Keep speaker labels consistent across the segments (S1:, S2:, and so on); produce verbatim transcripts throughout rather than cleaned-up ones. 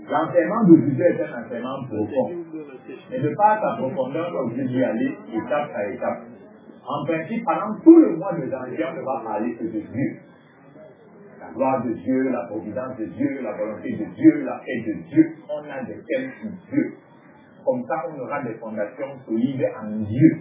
S1: L'enseignement de Dieu est un enseignement profond. Et de par sa profondeur, on est obligé d'y aller étape par étape. En principe, pendant tout le mois de janvier, on ne va parler que de Dieu. La gloire de Dieu, la providence de Dieu, la volonté de Dieu, la paix de Dieu. On a des thèmes sur Dieu. Comme ça, on aura des fondations solides en Dieu.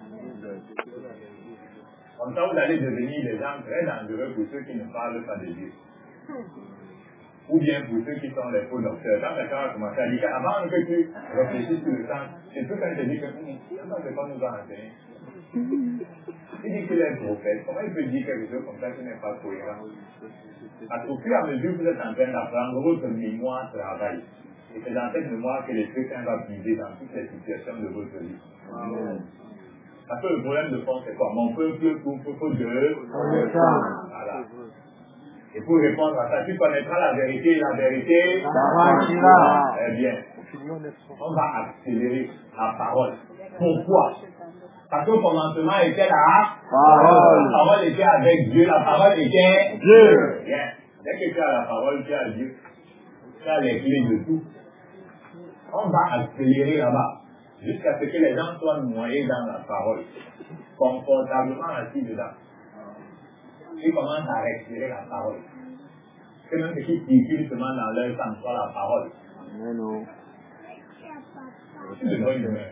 S1: Comme ça, vous allez devenir des gens très dangereux pour ceux qui ne parlent pas de Dieu. Ou bien pour ceux qui sont les faux docteurs. Quand quelqu'un va commencer à dire qu'avant que tu réfléchisses sur le sens, c'est tout quand tu dis que hum, c'est pas nous a enseigné. Il dit qu'il est prophète. Comment il peut dire quelque chose comme ça qui n'est pas cohérent? Parce qu'au fur et à mesure que vous êtes en train d'apprendre, votre mémoire travaille. Et c'est dans cette mémoire que l'Esprit Saint va puiser dans toutes les situations de votre vie. Amen. Parce que le problème de fond, c'est quoi? Mon peuple souffre de... Voilà. Et pour répondre à ça, tu connaîtras la vérité, la vérité... Très bien. On va accélérer la parole. Pourquoi? Parce qu'au commencement était la parole. La parole était avec Dieu, la parole était Dieu. Bien. Dès que tu as la parole, tu as Dieu. Tu as les clés de tout. On va accélérer là-bas, jusqu'à ce que les gens soient noyés dans la parole, confortablement assis dedans. Ils commencent à respirer la parole. C'est même ce qui circule seulement dans leur sang, soit la parole.
S2: Non, non.
S1: C'est de bonne humeur.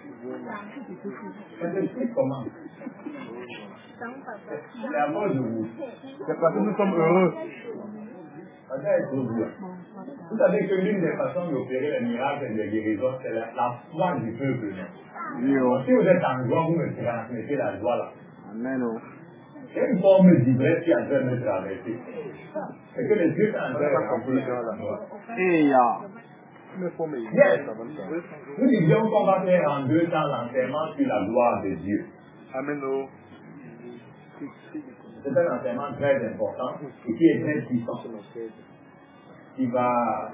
S1: Ça s'explique comment? C'est à cause de vous.
S2: C'est parce que nous sommes heureux.
S1: Ça doit être vous. Vous savez que l'une des façons d'opérer les miracles et les guérisons, c'est la, la foi du peuple. Donc, si vous êtes en joie, vous me transmettez la joie là.
S2: Amen.
S1: C'est une forme d'ivresse qui est en train de traverser. C'est que les yeux sont en train de remplir la joie.
S2: Et ya.
S1: Yes. Nous disions qu'on va faire en deux temps l'enseignement sur la gloire de Dieu.
S2: Amen.
S1: C'est un enseignement très important et qui est très puissant. Qui va,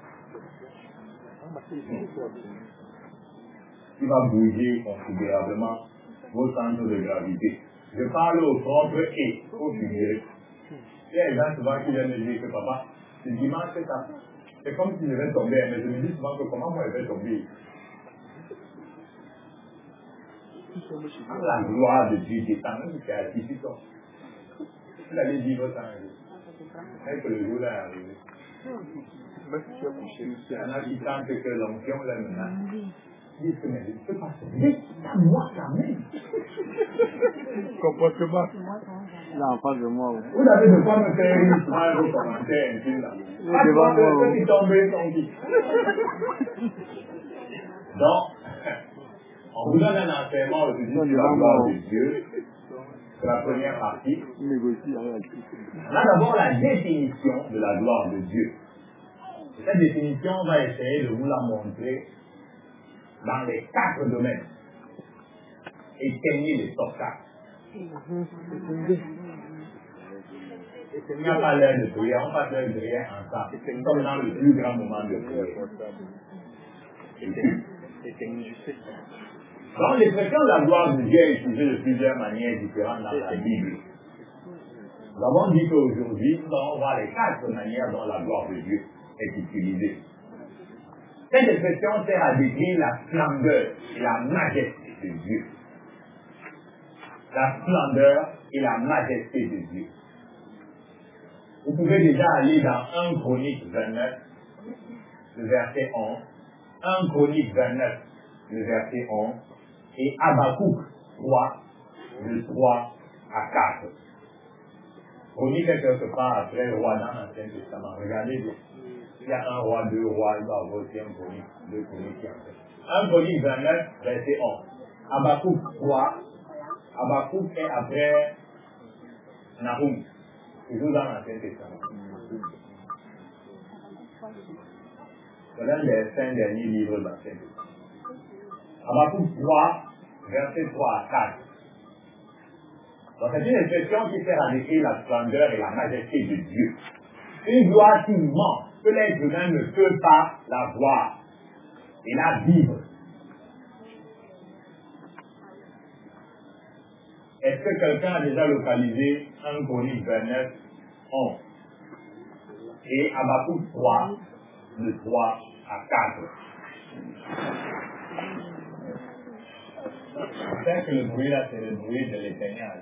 S1: qui va bouger considérablement vos centres de gravité. Je parle au propre et au figuré. Il y a des gens souvent qui viennent me dire que papa, ce dimanche c'est ça. C'est comme si je vais tomber, mais je me dis souvent que comment moi je vais tomber. Quand la gloire de Dieu descend, même si c'est artificiel, vous allez vivre ça un jour. Mais que le jour là est arrivé. Il y en a qui sentent que l'onction là maintenant. Ils disent que mais je ne peux pas tomber. C'est à moi quand même.
S2: Comportement. Là, en face de moi.
S1: Vous avez de quoi me faire une soirée vos commentaires intimes là. Pas toi que ceux qui tombent sont qui. Donc, on vous donne un enseignement aujourd'hui sur la gloire de Dieu. C'est la première partie. On a d'abord la définition de la gloire de Dieu. Cette définition, on va essayer de vous la montrer dans les quatre domaines. Éteignez les obstacles. Il n'y a pas l'air de prière, on passe l'air de prière ensemble. Nous sommes dans le plus grand moment de prière. Donc l'expression de la gloire de Dieu est utilisée de plusieurs manières différentes dans la Bible. Nous avons dit qu'aujourd'hui, nous allons voir les quatre manières dont la gloire de Dieu est utilisée. Cette expression sert à décrire la splendeur et la majesté de Dieu. La splendeur et la majesté de Dieu. Vous pouvez déjà aller dans un Chronique vingt-neuf, le verset onze, un Chronique vingt-neuf, le verset onze, et Habakkuk trois, de trois à quatre. Chronique est quelque part après le roi dans l'Ancien Testament. Regardez bien. Il y a un roi, deux rois, il va avoir aussi un Chronique, deux Chroniques qui en fait. un Chronique vingt-neuf, verset onze. Habakkuk trois, Habakkuk est après Nahum, toujours dans l'Ancien Testament. C'est l'un des cinq derniers livres de l'Ancien Testament. Habakkuk trois, verset trois à quatre. Donc c'est une expression qui sert à décrire la splendeur et la majesté de Dieu. Une gloire qui manque, que l'être humain ne peut pas la voir et la vivre. Est-ce que quelqu'un a déjà localisé un Chronique vingt-neuf, onze et Habakkuk trois, de trois à quatre. C'est que le bruit là, c'est le bruit de l'éteignage.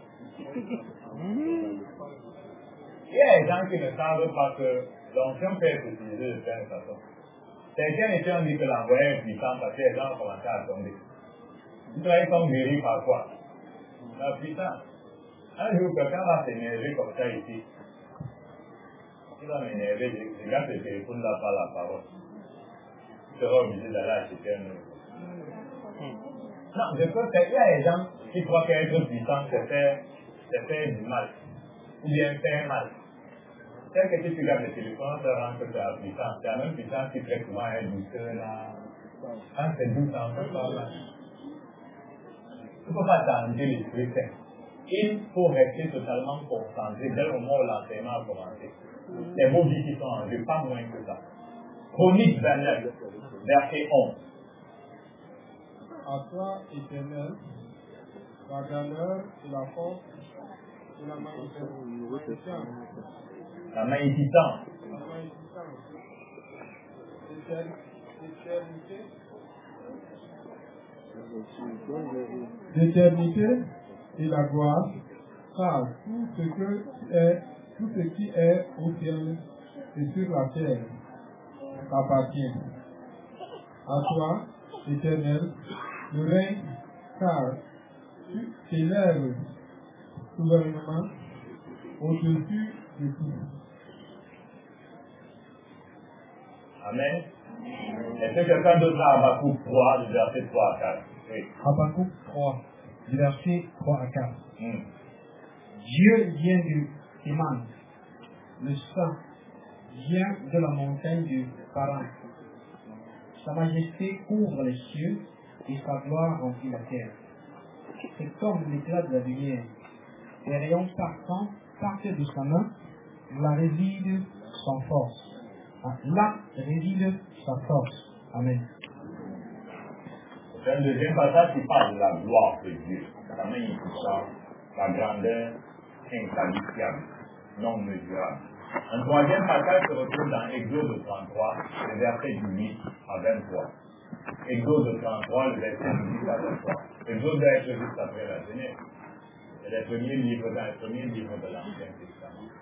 S1: Il y a des gens qui ne savent pas que l'onction peut être utilisée de plein de façons. Certains étaient ont dit que l'envoyé est puissant parce que les gens ont commencé à tomber. Ils sont guéris parfois. La puissance. Un jour, quelqu'un va s'énerver comme ça ici. Il va m'énerver, je regarde le téléphone là par la parole. Il sera obligé d'aller acheter un autre. Non, je peux faire. Il y a des gens qui croient qu'être puissant, c'est faire, c'est faire du mal. Ou bien faire mal. C'est que si tu regardes le téléphone, ça rend que tu as la puissance. C'est la même puissance qui très souvent est douceur là. Quand c'est doux, ça en fait pas mal. Tu ne peux pas changer l'esprit saint. Il faut rester totalement concentré dès le moment où l'enseignement a commencé. C'est vos vies qui sont en jeu, pas moins que ça. Chronique vingt-neuf, verset onze.
S3: À toi, Éternel, la grandeur et la force et la magnificence.
S1: La magnificence.
S3: La magnificence. L'éternité. L'éternité et la gloire, car tout ce que est, tout ce qui est au ciel et sur la terre t'appartient. À toi, Éternel, le règne, car tu t'élèves souverainement au-dessus de tout.
S1: Amen. Est-ce que quelqu'un d'autre a Habakkuk trois, du verset trois à quatre? Oui.
S4: Habakkuk trois, du verset trois à quatre.
S1: Hmm.
S4: Dieu vient de Théman, le Saint vient de la montagne du Paran. Sa majesté couvre les cieux et sa gloire remplit la terre. C'est comme l'éclat de la lumière. Les rayons partant partent de sa main, là réside sa force. Ah, là réside sa force. Amen.
S1: C'est un deuxième passage qui parle de la gloire de Dieu, la magnificence, la grandeur inqualifiable, non mesurable. Un troisième passage se retrouve dans Exode trente-trois, le verset dix-huit à vingt-trois. Exode trente-trois, le verset dix-huit à vingt-trois. Exode doit être juste après la Genèse. C'est le premier livre dans le premier livre de l'Ancien Testament.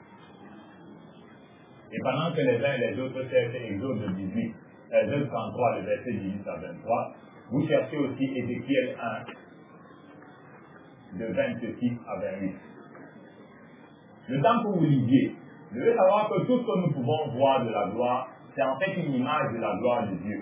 S1: Et pendant que les uns et les autres cherchent Exode dix-huit, Exode trente-trois, le verset dix-huit à vingt-trois, vous cherchez aussi Ézéchiel un, de vingt-six à vingt-huit. Le temps que vous lisiez, vous devez savoir que tout ce que nous pouvons voir de la gloire, c'est en fait une image de la gloire de Dieu.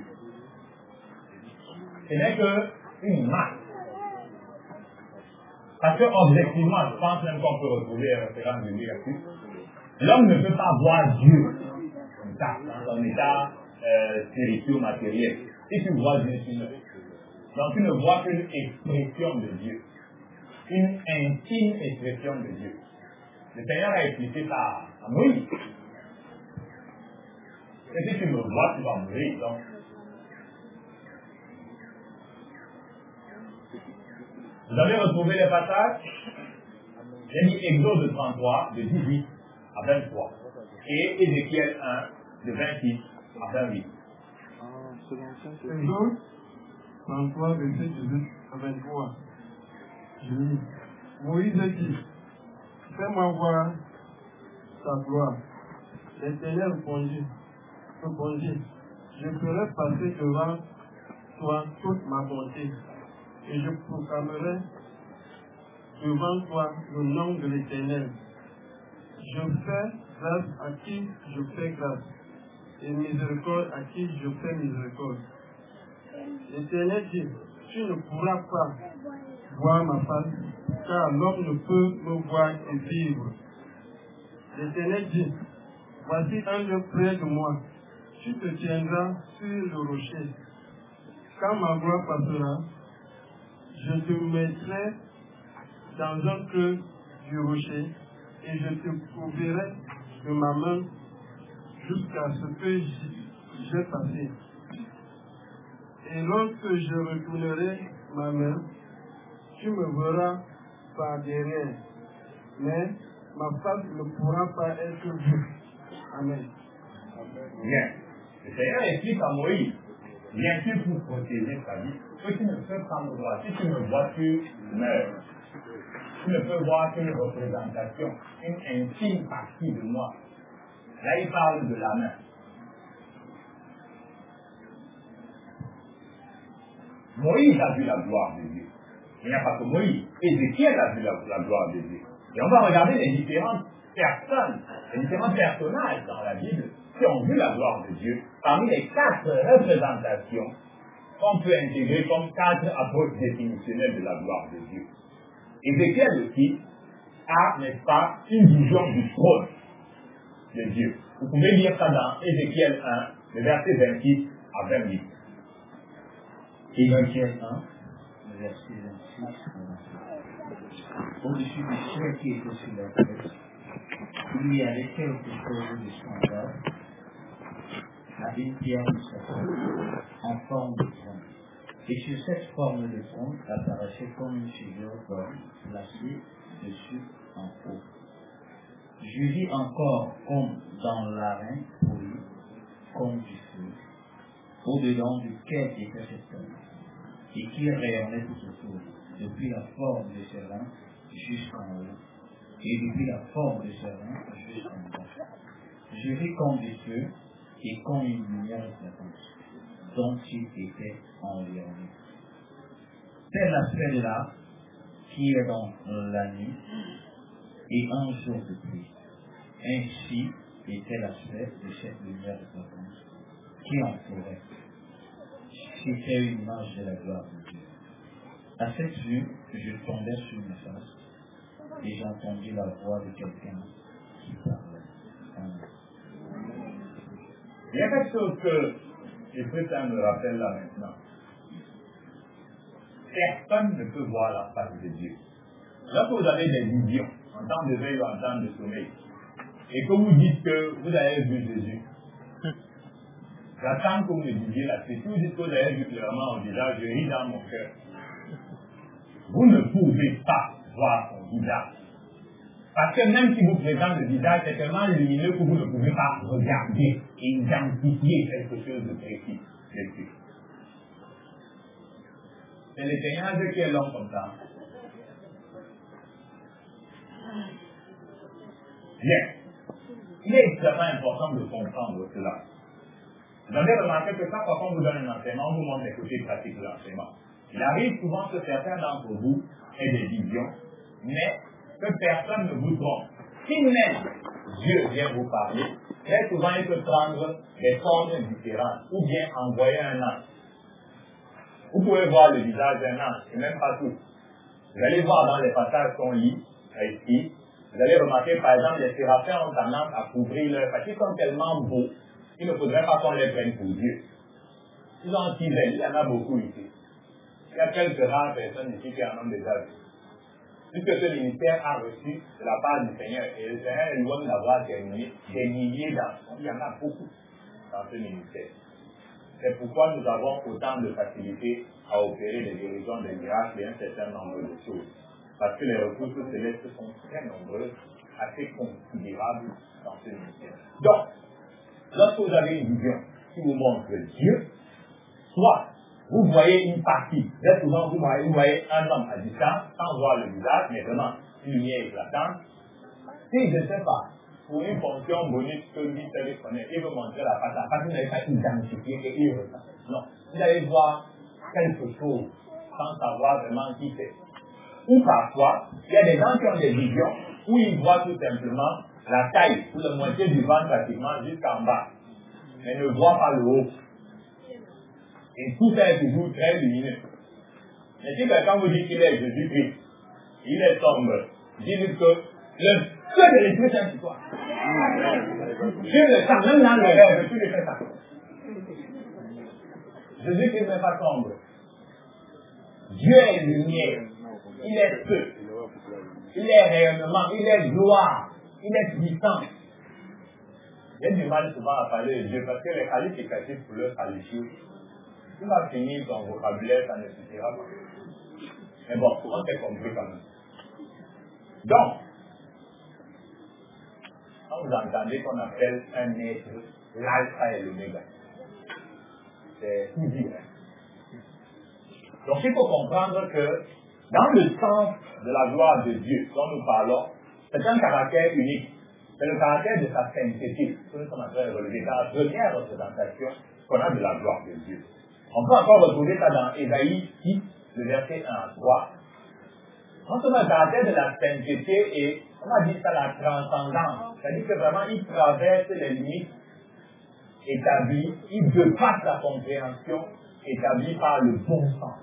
S1: Ce n'est qu'une image. Parce que objectivement, je pense même qu'on peut retrouver un référent de Dieu là-dessus. L'homme ne peut pas voir Dieu comme ça, dans son état euh, spirituel-matériel. Si tu vois Dieu, tu ne. Donc tu ne vois qu'une expression de Dieu. Une intime expression de Dieu. Le Seigneur a expliqué ça à Moïse. Et si tu me vois, tu vas mourir. Donc. Vous avez retrouvé les passages? J'ai dit Exode trente-trois, de dix-huit à vingt-trois. Et Ézéchiel un, de vingt-six à vingt-huit.
S3: Exode trente-trois, verset dix-huit à vingt-trois. Je lis. Moïse a dit, fais-moi voir ta gloire. L'Éternel répondit, répondit, je ferai passer devant toi toute ma bonté, et je proclamerai devant toi le nom de l'Éternel. Je fais grâce à qui je fais grâce, et miséricorde à qui je fais miséricorde. L'Éternel dit, tu ne pourras pas voir ma face, car l'homme ne peut me voir et vivre. L'Éternel dit, voici un lieu près de moi, tu te tiendras sur le rocher. Quand ma gloire passera, je te mettrai dans un creux du rocher et je te couvrirai de ma main jusqu'à ce que j'ai passé. Et lorsque je retournerai ma main, tu me verras par derrière, mais ma face ne pourra pas être vue. Amen.
S1: Bien. Le Seigneur explique à Moïse, bien sûr pour protéger sa vie, que tu ne peux prendre droit. Si tu me vois, tu meurs. Tu ne peux voir qu'une représentation, une infime partie de moi. Là, il parle de la main. Moïse a vu la gloire de Dieu. Il n'y a pas que Moïse. Ézéchiel a vu la, la gloire de Dieu. Et on va regarder les différentes personnes, les différents personnages dans la Bible qui ont vu la gloire de Dieu parmi les quatre représentations qu'on peut intégrer comme quatre approches définitionnelles de la gloire de Dieu. Ézéchiel aussi a, n'est-ce pas, une vision du trône de Dieu. Vous pouvez lire ça dans Ézéchiel un, le verset vingt-six à vingt-huit.
S4: Ézéchiel un, le verset vingt-six. Au-dessus du ciel qui était sur la terre, il y avait quelque chose de semblable à une pierre de sapin en forme de trône. Et sur cette forme de trône apparaissait comme une figure d'homme placée dessus en haut. Je vis encore comme dans l'arène poli, comme du feu, au-dedans duquel était cet homme, et qui rayonnait tout autour, depuis la forme de ses reins jusqu'en haut, et depuis la forme de ses reins jusqu'en bas. Je vis comme du feu et comme une lumière éclatante, dont il était environné. C'est l'aspect de l'art qui est dans la nuit et un jour de pluie. Ainsi était l'aspect de cette lumière éclatante qui entourait. C'était une image de la gloire de Dieu. À cette vue, je tombais sur mes faces et j'entendis la voix de quelqu'un qui parlait. Amen.
S1: Il y a quelque chose que l'Esprit Saint me rappelle là maintenant. Personne ne peut voir la face de Dieu. Lorsque vous avez des visions, en temps de veille ou en temps de sommeil, et que vous dites que vous avez vu Jésus, j'attends que vous me disiez la suite. Si vous dites que vous avez vu clairement au visage, je ris dans mon cœur. Vous ne pouvez pas voir son visage. Parce que même si vous présentez le visage, c'est tellement lumineux que vous ne pouvez pas regarder et identifier quelque chose de précis dessus. C'est le Seigneur qui est l'homme comme ça. Bien. Il est extrêmement important de comprendre cela. Vous avez remarqué que chaque fois qu'on vous donne un enseignement, on vous montre les côtés pratiques de l'enseignement. Il arrive souvent que certains d'entre vous aient des visions, mais que personne ne vous trompe. Si même Dieu vient vous parler, très souvent il peut prendre des formes différentes, ou bien envoyer un ange. Vous pouvez voir le visage d'un ange, et même pas tout. Vous allez voir dans les passages qu'on lit, ici, vous allez remarquer par exemple les séraphins ont tendance à couvrir leur, parce qu'ils sont tellement beaux, il ne faudrait pas qu'on les prenne pour Dieu. Ils ont six ailes, il y en a beaucoup ici. Il y a quelques rares personnes ici qui en ont déjà vu. Puisque ce ministère a reçu de la part du Seigneur, et le Seigneur est loin d'avoir terminé des milliers d'enfants. Il y en a beaucoup dans ce ministère. C'est pourquoi nous avons autant de facilité à opérer les guérisons, des miracles et un certain nombre de choses. Parce que les ressources célestes sont très nombreuses, assez considérables dans ce ministère. Donc, lorsque vous avez une vision qui vous montre Dieu, soit vous voyez une partie, très souvent vous voyez, vous voyez un homme à distance, sans voir le visage, mais vraiment une lumière éclatante. Si je ne sais pas, pour une fonction bonus que lui seul connaît, il veut montrer la face, la face, vous n'avez pas identifié et il ressent. Non, vous allez voir quelque chose sans savoir vraiment qui c'est. Ou parfois, il y a des gens qui ont des visions où ils voient tout simplement la taille ou la moitié du ventre pratiquement jusqu'en bas, mais ne voient pas le haut. Et tout ça est toujours très lumineux. Mais si quelqu'un vous dit qu'il est Jésus-Christ, il est sombre, dites que le feu de l'Esprit Saint sur toi. Dieu le sent, même dans le rêve, tu le fais ça. Jésus-Christ n'est pas sombre. Dieu est lumière. Il est feu. Il est rayonnement. Il est gloire. Il est puissant. J'ai du mal souvent à parler de Dieu parce que les qualificatifs pour leur qualifier, tu vas finir ton vocabulaire, ça ne suffira pas. Mais bon, on s'est compris quand même. Donc, quand vous entendez qu'on appelle un être l'alpha et l'oméga, c'est tout dire. Donc il faut comprendre que dans le sens de la gloire de Dieu dont nous parlons, c'est un caractère unique. C'est le caractère de sa sainteté que nous sommes en train de relever. Dans la première représentation qu'on a de la gloire de Dieu. On peut encore retrouver ça dans Ésaïe six, le verset un à trois. Non seulement le caractère de la sainteté et, on a dit ça, la transcendance. C'est-à-dire que vraiment, il traverse les limites établies, il dépasse la compréhension établie par le bon sens.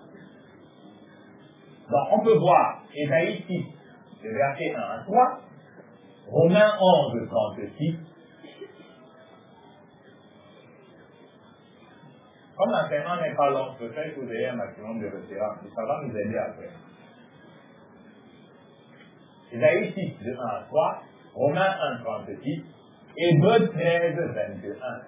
S1: Donc, on peut voir Ésaïe six, le verset un à trois, Romains onze, trente-six. Comme l'enseignement n'est pas long, je fais que vous ayez un maximum de références, et ça va nous aider après. Ésaïe six, de un à trois, Romains un, trente-six, Hébreux treize, vingt et un.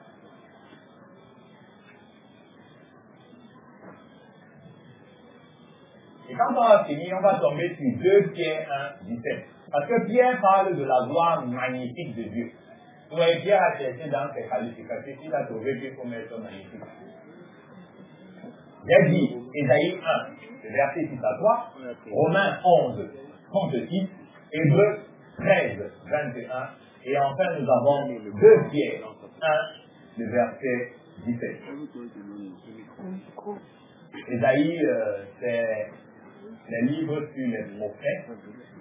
S1: Et quand on va finir, on va tomber sur deux Pierre un, dix-sept. Parce que Pierre parle de la gloire magnifique de Dieu. Vous voyez, Pierre a cherché dans ses qualificatifs, il a trouvé qu'il faut mettre magnifique. J'ai dit Ésaïe un, le verset six à trois, Romains onze, trente-six, Hébreux treize, vingt et un, et enfin nous avons deux Pierre un, le verset dix-sept. Ésaïe, euh, c'est les livres sur les prophètes.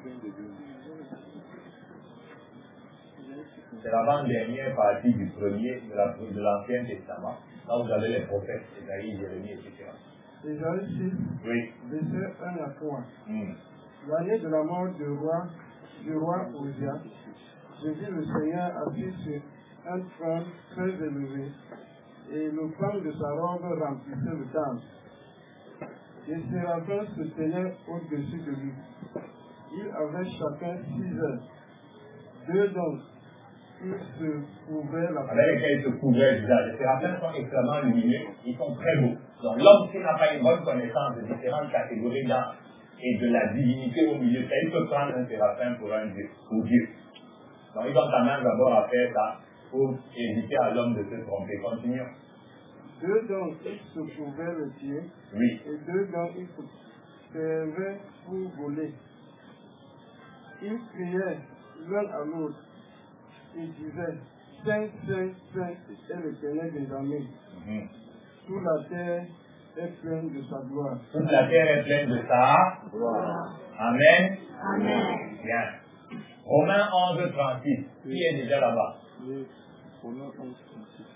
S1: C'est l'avant-dernière partie du premier, de, la, de l'Ancien Testament. Là, vous avez les prophètes, Ésaïe, Jérémie, et cetera.
S3: Ésaïe six,
S1: oui.
S3: verset un à trois.
S1: Mm.
S3: L'année de la mort du roi, du roi Osia, je vis le Seigneur assis sur un trône très élevé, et le flanc de sa robe remplissait le temple. Les séraphins se tenaient au-dessus de lui. Ils avaient chacun six ailes. Deux donc, ils se couvraient la
S1: Avec lesquels ils se couvraient le visage. Les séraphins sont extrêmement lumineux, ils sont très beaux. Donc l'homme qui n'a pas une bonne connaissance de différentes catégories d'âme et de la divinité au milieu, il peut prendre un séraphin pour un Dieu, pour Dieu. Donc ils ont quand même d'abord à faire ça pour éviter à l'homme de se tromper. Continuons.
S3: Deux donc, ils se couvraient le pied.
S1: Oui.
S3: Et deux donc, ils se servaient pour voler. Ils criaient l'un à l'autre. Ils disaient, Saint, Saint, Saint, est l'Éternel des armées.
S1: Mm-hmm.
S3: Toute la terre est pleine de sa gloire.
S1: Toute la terre est pleine de sa gloire. Amen.
S5: Amen.
S1: Bien. Romains onze, trente-six. Qui est déjà là-bas?
S2: Oui. Romains onze, trente-six.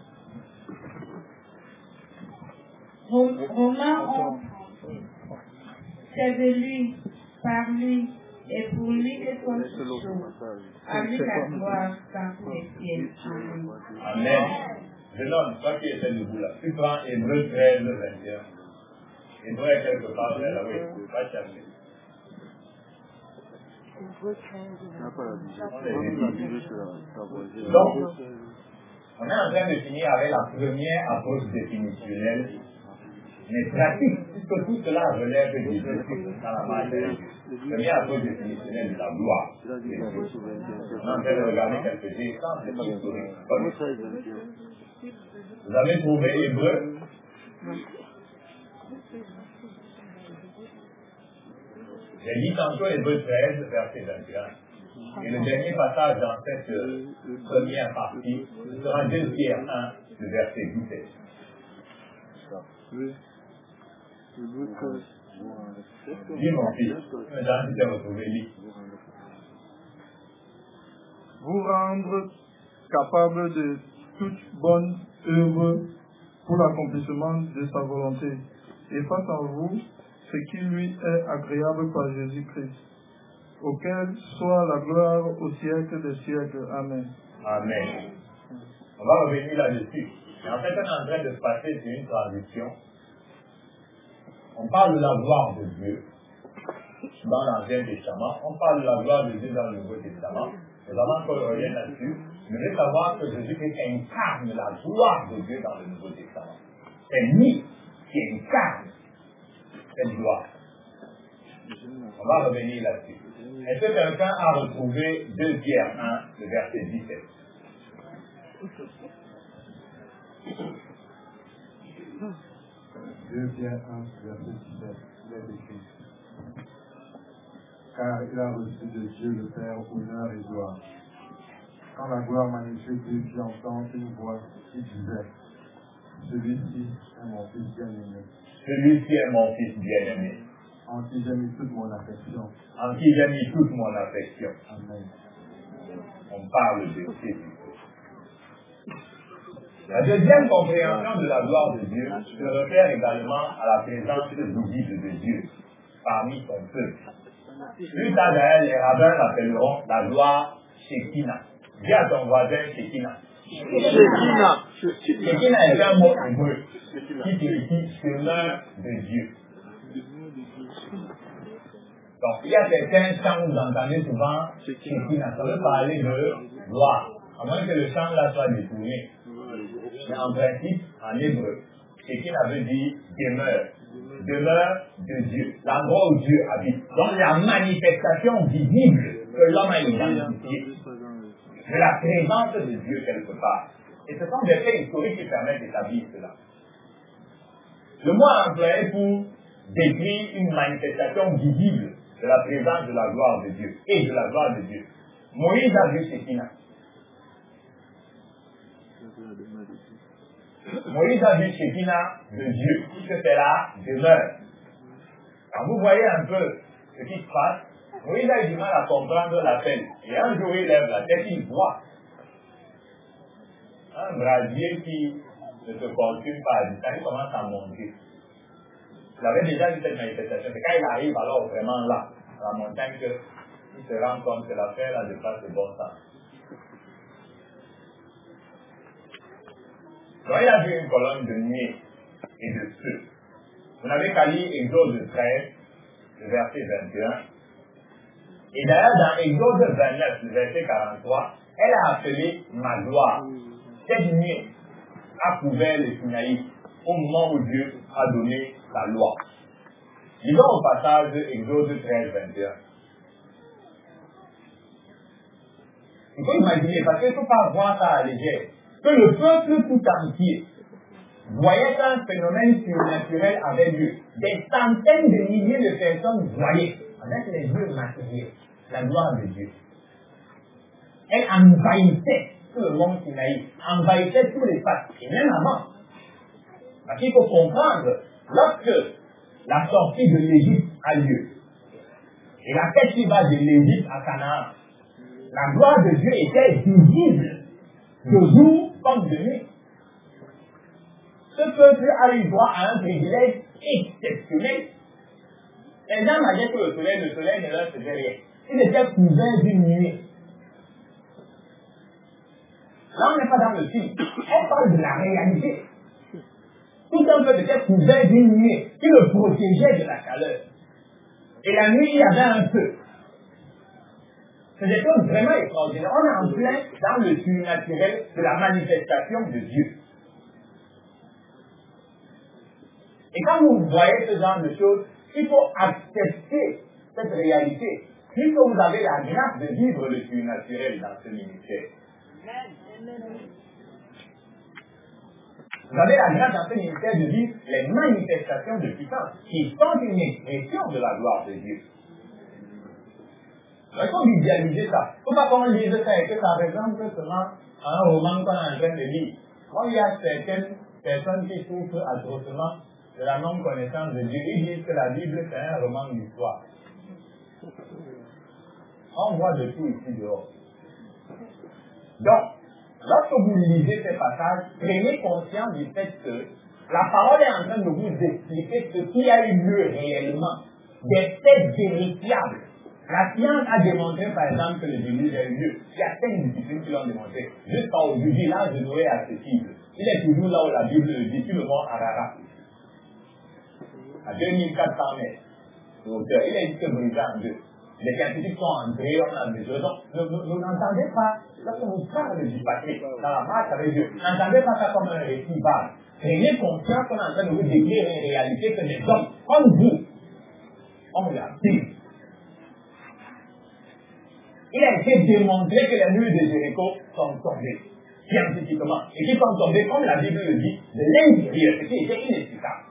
S5: Romains onze, c'est de lui, par lui, et pour lui que sont toutes choses. À lui la gloire dans tous les ciels. Amen.
S1: Amen. Je nomme, toi qui étais debout là. Tu prends Hébreux treize, vingt et un. Hébreux est quelque part vers là, oui. Va chercher. Donc, on est en train de finir avec la première approche définitionnelle, mais pratique, puisque tout cela relève de Dieu dans la marche de Dieu. Première approche définitionnelle de la gloire. On est en train de regarder quelques exemples historiques. Vous avez trouvé Hébreux? J'ai dit tantôt Hébreux treize, verset vingt et un. Et le dernier passage dans cette euh, première partie sera deux Pierre un, le verset dix-sept.
S2: Oui.
S1: Dis mon fils, maintenant tu t'es retrouvé lit.
S3: Vous rendre capable de toute bonne œuvre pour l'accomplissement de sa volonté, et face en vous ce qui lui est agréable par Jésus-Christ, auquel soit la gloire au siècle des siècles. Amen.
S1: Amen. On va revenir là-dessus. Et en fait, on est en train de passer sur une transition. On parle de la gloire de Dieu dans l'Ancien Testament. On parle de la gloire de Dieu dans le Nouveau Testament. Mais avant qu'on revienne là-dessus, je veux savoir que Jésus-Christ incarne la gloire de Dieu dans le Nouveau Testament. C'est lui qui incarne cette gloire. On va revenir là-dessus. Est-ce que quelqu'un a retrouvé deux Pierre un, le verset dix-sept?
S3: deux Pierre un, verset dix-sept, il est écrit. Car il a reçu de Dieu le Père honneur et gloire. Quand la gloire magnifique lui fit entendre une voix qui disait, celui-ci est mon fils bien-aimé.
S1: Celui-ci est mon fils bien-aimé.
S3: En qui j'ai mis toute mon affection.
S1: En qui j'ai mis toute mon affection.
S3: Amen.
S1: On parle de Jésus. La deuxième compréhension de la gloire de Dieu se réfère également à la présence visible de Dieu parmi son peuple. Plus tard d'ailleurs, les rabbins l'appelleront la gloire Shekinah. Dis à ton voisin Shekinah.
S2: Shekinah.
S1: Shekinah est un mot hébreu qui signifie chemin de Dieu. Donc, il y a certains chants où vous entendez souvent Shekinah. Ça veut parler de gloire. À moins que le chant là soit détourné. Mais en principe, en hébreu, Shekinah veut dire demeure. Demeure de Dieu. L'endroit où Dieu habite. Donc, la manifestation visible que l'homme a identifiée de la présence de Dieu quelque part. Et ce sont des faits historiques qui permettent d'établir cela. Le mot employé pour décrire une manifestation visible de la présence de la gloire de Dieu et de la gloire de Dieu. Moïse a vu Shekinah. Moïse a vu Shekinah de Dieu, puisque c'est la demeure. Quand vous voyez un peu ce qui se passe, Moïse a eu du mal à comprendre l'appel. Et un jour, il lève la tête, il voit un brasier qui ne se consume pas, il commence à monter. Il avait déjà vu cette manifestation. C'est quand il arrive alors vraiment là, à la montagne, qu'il se rend compte que l'affaire là dépasse le bon sens. Donc il a vu une colonne de nuée et de feu. Vous n'avez qu'à lire Exode treize, le verset vingt et un. Et d'ailleurs, dans Exode vingt-neuf, le verset quarante-trois, elle a appelé ma gloire. Cette nuée a couvert le Sinaï au moment où Dieu a donné la loi. Lisons au passage Exode treize, vingt et un. Il faut imaginer, parce qu'il ne faut pas voir ça à la légère, que le peuple tout entier voyait un phénomène surnaturel avec Dieu. Des centaines de milliers de personnes voyaient, avec les yeux matériels, la gloire de Dieu. Elle envahissait tout le monde Sinaï, envahissait tous les espaces, et même avant. Parce qu'il faut comprendre, lorsque la sortie de l'Égypte a lieu, et la festival de l'Égypte à Canaan, la gloire de Dieu était visible de jour comme de nuit. Ce peuple a eu droit à un privilège exceptionnel. Les gens m'avaient que le soleil, le soleil ne leur faisait rien. Il était couvert d'une nuée. Là, on n'est pas dans le film. Elle parle de la réalité. Tout un peuple était couvert d'une nuée qui le protégeait de la chaleur. Et la nuit, il y avait un feu. C'est des choses vraiment extraordinaires. On est en plein dans le surnaturel de la manifestation de Dieu. Et quand vous voyez ce genre de choses, il faut accepter cette réalité. Puisque vous avez la grâce de vivre le surnaturel dans ce ministère. Vous avez la grâce dans ce ministère de vivre les manifestations de puissance qui sont une expression de la gloire de Dieu. Il faut visualiser ça. Il ne faut pas qu'on lise ça et que ça ressemble seulement à un roman qu'on est en train de lire. Quand il y a certaines personnes qui souffrent atrocement de la non-connaissance de Dieu, ils disent que la Bible c'est un roman d'histoire. On voit de tout ici dehors. Donc, lorsque vous lisez ces passages, prenez conscience du fait que la parole est en train de vous expliquer ce qui a eu lieu réellement, des faits vérifiables. La science a démontré, par exemple, que le déluge a eu lieu. Il y a cinq disciplines qui l'ont démontré. Jusqu'au village de Noé accessible. Il est toujours là où la Bible le dit, sur le mont Ararat. À deux mille quatre cents mètres de hauteur. Il est juste brisé en deux. Les scientifiques sont entrés, on a besoin. Donc, vous n'entendez pas, lorsque vous parlez du passé, dans la marche avec Dieu, n'entendez pas ça comme un récit vague. Prenez conscience qu'on est en train de vous décrire une réalité que des hommes, comme vous, ont la Bible. Il a été démontré que les murs de Jéricho sont tombés, scientifiquement, et qu'ils sont tombés, comme la Bible le dit, de servir, ce qui était inefficace.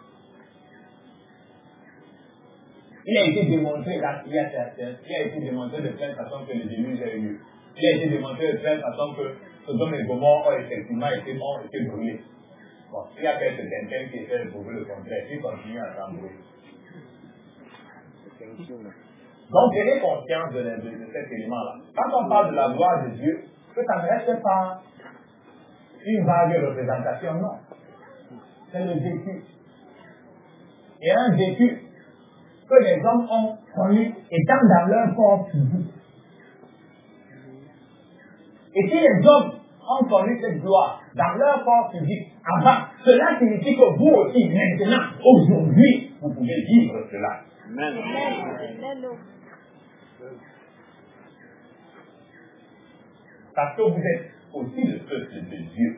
S1: Il a été démontré, là, il, y a, il a été démontré de telle façon que le déluge a eu lieu. Il a été démontré de telle façon que Sodome et Gomorrhe ont effectivement été, ont été brûlés. Bon, il y a quelques quelqu'un qui essaie de prouver le contraire, qui continue à s'embrouiller. Donc, ayez conscience de, de, de cet élément-là. Quand on parle de la gloire de Dieu, que ça ne reste pas une vague représentation, non. C'est le vécu. Et un vécu que les hommes ont connu étant dans leur corps physique. Et si les hommes ont connu cette gloire dans leur corps physique avant, cela signifie que vous aussi, maintenant, aujourd'hui, vous pouvez vivre cela. Amen. Parce que vous êtes aussi le peuple de Dieu.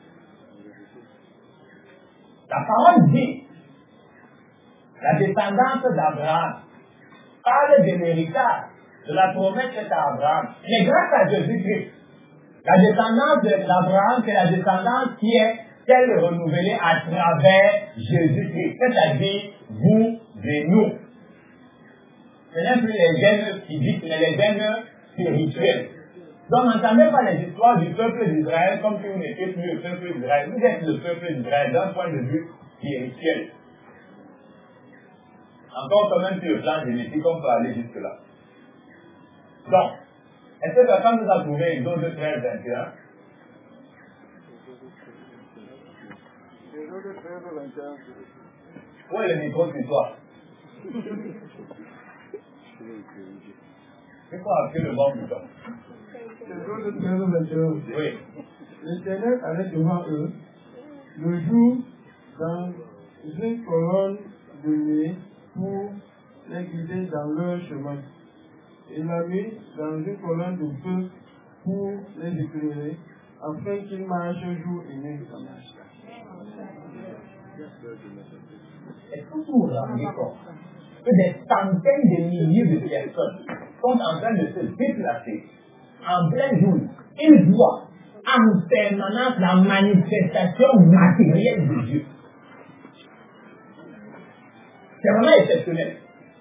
S1: La parole dit, la descendance d'Abraham parle de l'héritage, de la promesse faite à Abraham. Mais grâce à Jésus-Christ, la descendance d'Abraham, c'est la descendance qui est celle renouvelée à travers Jésus-Christ, c'est-à-dire vous et nous. Ce n'est plus les gènes physiques, mais les gènes spirituels. Donc, n'entendez pas les histoires du peuple d'Israël comme si vous n'étiez plus le peuple d'Israël. Vous êtes le peuple d'Israël d'un point de vue spirituel. Encore quand même sur le plan génétique, on peut aller jusque-là. Donc, est-ce que quelqu'un nous a trouvé Exode treize, vingt et un? Où est le micro sur toi? C'est quoi appeler le bon bouton?
S3: Exode treize, vingt et un.
S1: Oui.
S3: L'Éternel allait devant eux le jour dans une colonne de nuée pour les guider dans leur chemin, et la nuit dans une colonne de feu pour les éclairer, afin qu'ils marchent jour et nuit.
S1: Est-ce que vous vous rendez compte que des centaines de milliers de personnes sont en train de se déplacer en plein jour? Ils voient en permanence la manifestation matérielle de Dieu. C'est vraiment exceptionnel.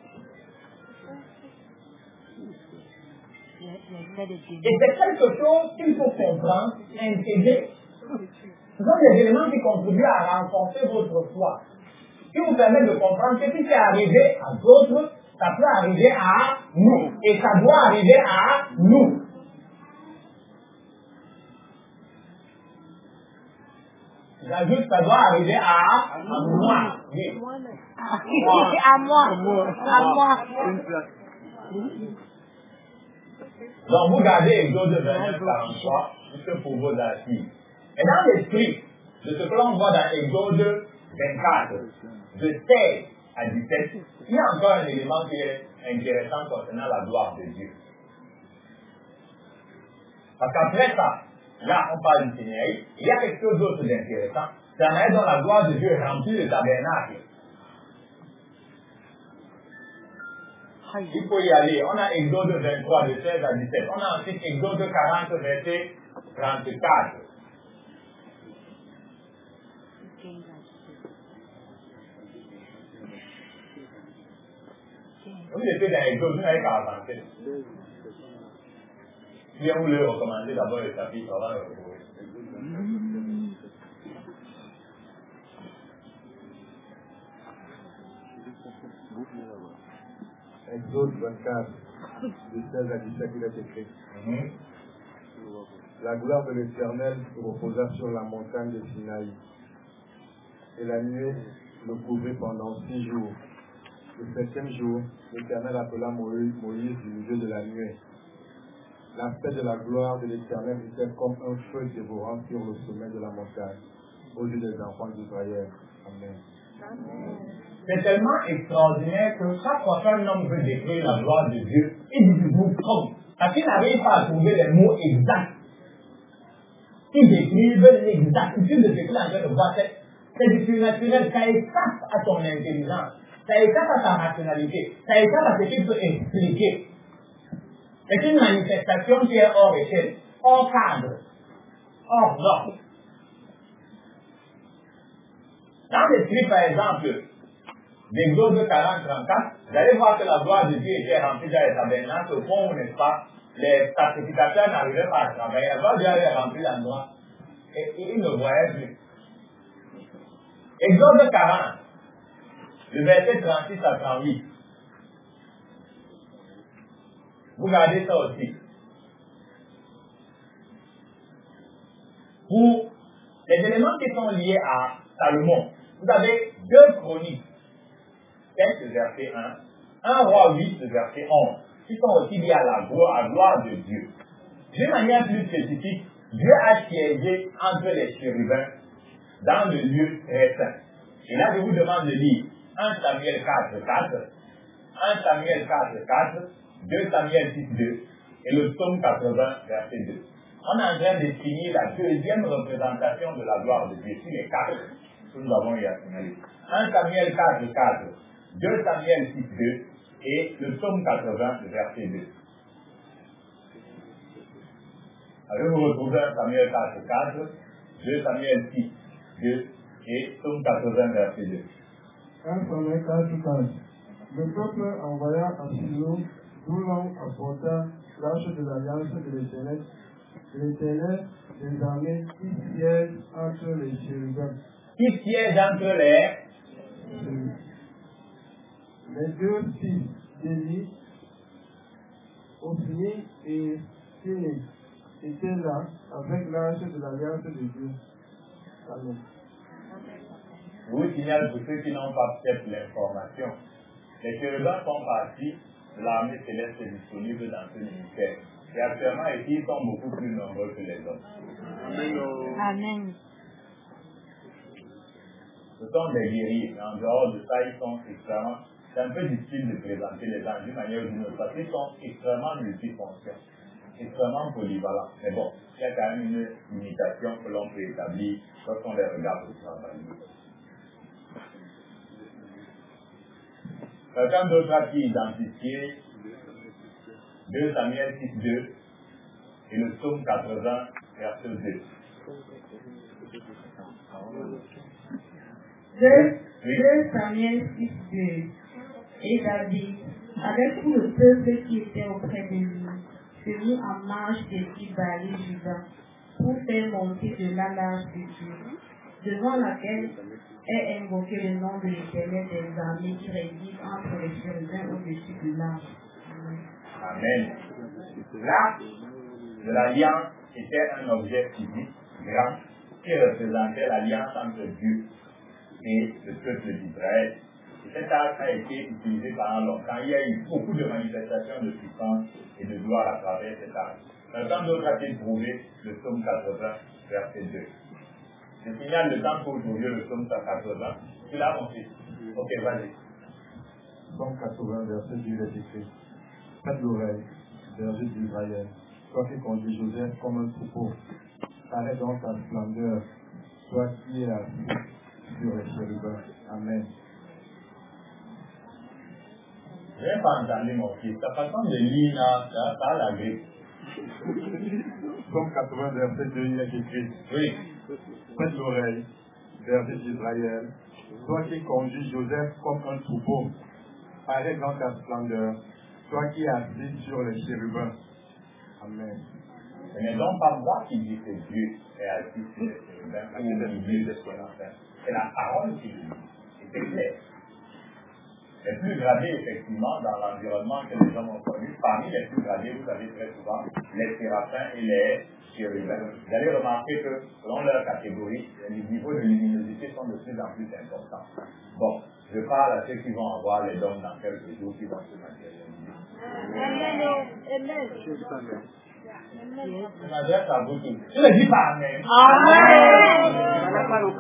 S1: Et c'est quelque chose qu'il faut comprendre, intégrer. Ce sont des éléments qui contribuent à renforcer votre foi, qui vous permettent de comprendre que si c'est arrivé à d'autres, ça peut arriver à nous. Et ça doit arriver à nous. J'ajoute, ça doit arriver à, à moi. Oui.
S5: À moi. À moi.
S1: Donc vous gardez Exode vingt-neuf, quarante-trois, juste pour vos assises. Et dans l'esprit de ce que l'on voit dans Exode vingt-quatre, de seize à dix-sept, il y a encore un élément qui est intéressant concernant la gloire de Dieu. Parce qu'après ça, là on parle du Sinaï, il y a quelque chose d'autre d'intéressant. C'est la manière dont la gloire de Dieu remplit le tabernacle. Il faut y aller. On a Exode vingt-trois, de seize à dix-sept. On a ensuite Exode quarante, verset trente-quatre. Vous étiez dans Exode, vous n'avez qu'à avancer. Si on voulait recommencer d'abord le chapitre, on va le retrouver.
S3: Exode vingt-quatre, de seize à dix-sept, il est écrit.
S1: Mm-hmm.
S3: La gloire de l'Éternel se reposa sur la montagne de Sinaï, et la nuée le couvrit pendant six jours. Le septième jour, l'Éternel appela Moïse, Moïse du milieu de la nuée. L'aspect de la gloire de l'Éternel était comme un feu dévorant sur le sommet de la montagne, aux yeux des enfants d'Israël. Amen.
S5: Amen.
S1: C'est tellement extraordinaire que chaque fois qu'un homme veut décrire la gloire de Dieu, il dit toujours comme. Parce qu'il n'arrive pas à trouver les mots exacts. Il décrive l'exactitude de ce qu'il est en train de voir. C'est du surnaturel. Ça échappe à ton intelligence. Ça échappe à ta rationalité. Ça échappe à ce qu'il peut expliquer. C'est une manifestation qui est hors échelle, hors cadre, hors norme. Dans l'esprit, par exemple, d'Exode quarante trente-quatre, vous allez voir que la gloire de Dieu était remplie dans les tabernacles au point où, n'est-ce pas, les sacrificateurs n'arrivaient pas à travailler. La gloire de Dieu avait rempli l'endroit et, et ils ne voyaient plus. Exode quarante, le verset trente-six à trente-huit. Vous regardez ça aussi. Pour les éléments qui sont liés à Salomon, vous avez deux chroniques, sept verset un, un roi huit verset onze, qui sont aussi liés à la gloire, à la gloire de Dieu. D'une manière plus spécifique, Dieu a siégé entre les chérubins dans le lieu très saint. Et là, je vous demande de lire un Samuel quatre quatre, un Samuel quatre quatre, deux Samuel six deux et le psaume quatre-vingts verset deux. On est en train de finir la deuxième représentation de la gloire de Dieu sur les quatre que nous avons eu à signaler. un Samuel quatre quatre, deux Samuel six deux et le psaume quatre-vingts verset deux. Alors vous retrouvez un Samuel quatre quatre, deux Samuel six deux et psaume quatre-vingts verset deux.
S3: un Samuel quatre quatre. Le peuple envoya à Silo, d'où l'on apporta l'arche de l'alliance de l'Éternel. L'Éternel des armées qui siège entre les chérubins.
S1: Qui siège entre les
S3: Les deux fils d'Élie, Ophni et Phiné, étaient là avec l'arche de l'alliance de Dieu. Amen.
S1: Je vous signale pour ceux qui n'ont pas peut-être l'information. Les chérubins font partie de l'armée céleste disponible dans ce ministère. Et actuellement, ici, ils sont beaucoup plus nombreux que les autres.
S5: Amen.
S1: Ce sont des guerriers, mais en dehors de ça, ils sont extrêmement... C'est un peu difficile de présenter les gens d'une manière ou d'une autre, parce qu'ils sont extrêmement multifonctions, extrêmement polyvalents. Mais bon, il y a quand même une limitation que l'on peut établir lorsqu'on les regarde au travail. Quelqu'un d'autre a pu identifier deux Samuel six deux et le psaume quatre-vingts verset deux.
S5: deux Samuel six deux. Et David, avec tout le peuple qui était auprès de lui, se mit en marche depuis Baali Juda pour faire monter de là l'arche de Dieu, devant laquelle est invoqué le nom de l'Éternel des armées qui réside entre les chérubins au-dessus de l'arche.
S1: Amen. L'arche de l'alliance était un objet physique grand qui représentait l'alliance entre Dieu et le peuple d'Israël. Et cette arche a été utilisée pendant longtemps. Il y a eu beaucoup de manifestations de puissance et de gloire à travers cette arche. Quelqu'un d'autre a-t-il trouvé le psaume quatre-vingts, verset deux? Je signale le temps pour vous trouver le psaume quatre-vingts. Tu l'as monté? Ok, vas-y.
S3: Psaume quatre-vingts, verset deux est écrit. Faites l'oreille, berger d'Israël, toi qui conduis Joseph comme un troupeau. Arrête donc ta splendeur, toi qui es assis sur les chérubins. Amen.
S1: Je n'ai pas entendu mon fils. Ta façon de lire là, ça, ça a la grippe.
S3: Psaume quatre-vingts, verset deux, il est écrit.
S1: Oui.
S3: Faites l'oreille, berger d'Israël, toi qui conduis Joseph comme un troupeau. Arrête dans ta splendeur, toi qui es assis sur les chérubins. Amen.
S1: Ce n'est donc pas moi qui dis que Dieu est assis sur les chérubins, parce que c'est Dieu de ce qu'on a fait. C'est la parole qui le dit. Et c'est clair. Les plus gradés, effectivement, dans l'environnement que les hommes ont connu, parmi les plus gradés, vous avez très souvent les séraphins et les chérubins. Vous allez remarquer que, selon leur catégorie, les niveaux de luminosité sont de plus en plus importants. Bon, je parle à ceux qui vont avoir les dons dans quelques jours, qui vont se matérialiser.
S5: Amen.
S1: Je m'adresse à vous tous. Je ne dis pas Amen.
S5: Amen.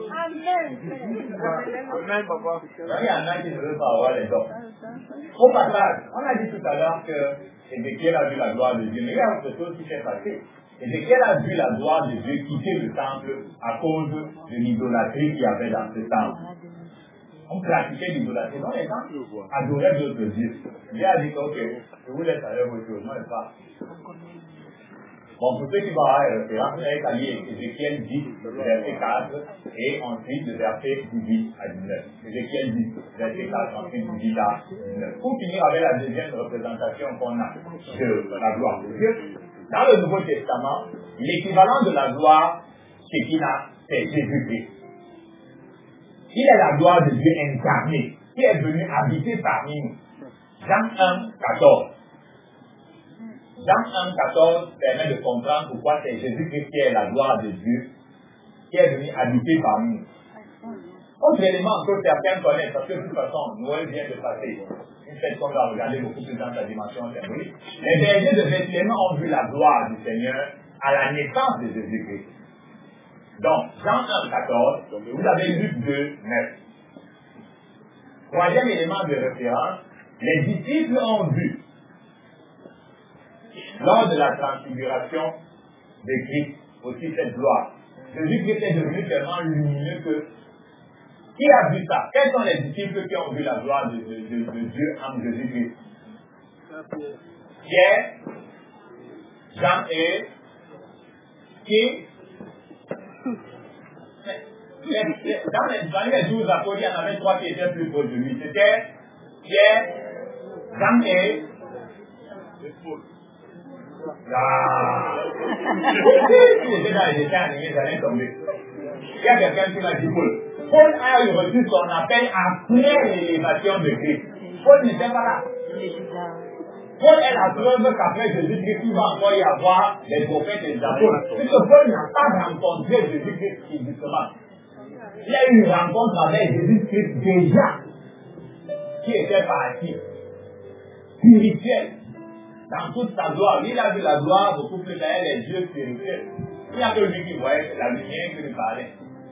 S1: Amen, papa. Il y en a qui ne veulent pas avoir les dons. Au passage, on a dit tout à l'heure que Ézéchiel a vu la gloire de Dieu, mais il y a autre chose qui s'est passé. Ézéchiel a vu la gloire de Dieu quitter le temple à cause de l'idolâtrie qu'il y avait dans ce temple. On pratiquait l'idolâtrie, donc les gens adoraient d'autres dieux. Dieu a dit que, ok, je vous laisse aller vos choses, moi je pars. Bon, pour ceux qui vont avoir les références, vous allez lire Ézéchiel dix, verset quatre, et ensuite le verset dix-huit à dix-neuf. Ézéchiel dix, verset quatre, ensuite dix-huit à dix-neuf. Pour finir avec la deuxième représentation qu'on a de la gloire de Dieu, dans le Nouveau Testament, l'équivalent de la gloire Shekinah, c'est Jésus-Christ. Il est la gloire de Dieu incarnée, qui est venu habiter parmi nous. Jean un, quatorze. Jean un, quatorze permet de comprendre pourquoi c'est Jésus-Christ qui est la gloire de Dieu, qui est venu habiter parmi nous. Autre élément que certains connaissent, parce que de toute façon, Noël vient de passer, une fête qu'on va regarder beaucoup plus dans sa dimension symbolique. Les bergers de Bethléem ont vu la gloire du Seigneur à la naissance de Jésus-Christ. Donc, Jean un, quatorze, vous avez Luc deux, neuf. Troisième élément de référence, les disciples ont vu, lors de la transfiguration de Christ, aussi cette gloire. Jésus-Christ est devenu tellement lumineux que, qui a vu ça? Quels sont les disciples qui ont vu la gloire de, de, de, de Dieu en Jésus-Christ? Pierre, Jean et qui? Dans les, dans les douze apôtres, il y en avait trois qui étaient plus proches de lui. C'était Pierre, Jean et Ah! Si j'étais dans les dessins animés, j'allais tomber. Il y a quelqu'un qui m'a dit Paul. Paul a reçu son appel après l'élévation de Christ. Paul n'était pas là. Paul est la preuve qu'après Jésus-Christ, il va encore y avoir les prophètes et les apôtres. Puisque Paul n'a pas rencontré Jésus-Christ physiquement. Il a eu une rencontre avec Jésus-Christ déjà, qui était parti, spirituel, dans toute sa gloire. Il a vu la gloire beaucoup plus derrière les yeux spirituels. Il n'y a que lui qui voyait la lumière qui lui parlait.